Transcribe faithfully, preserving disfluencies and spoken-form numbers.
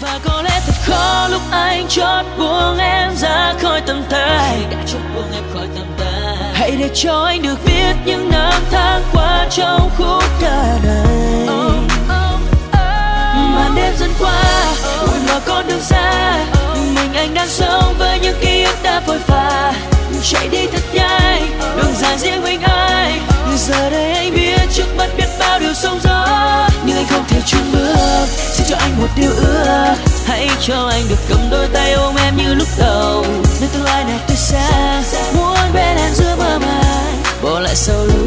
Và có lẽ thật khó lúc anh chót buông em ra khỏi tầm tay. Đã chót buông em khỏi tầm tay. Hãy để cho anh được viết những năm tháng qua trong khúc ca này. Màn đêm dần qua, buồn vào con đường xa, mình anh đang sống với những ký ức đã phôi pha. Chạy đi thật nhanh, đường dài riêng mình anh. Giờ đây anh biết trước mắt biết bao điều sóng gió, nhưng anh không thể chùn bước. Xin cho anh một điều ước, hãy cho anh được cầm đôi tay ôm em như lúc đầu. Nơi tương lai này tươi sáng, muốn bên em giữa mơ màng, bỏ lại sau lưng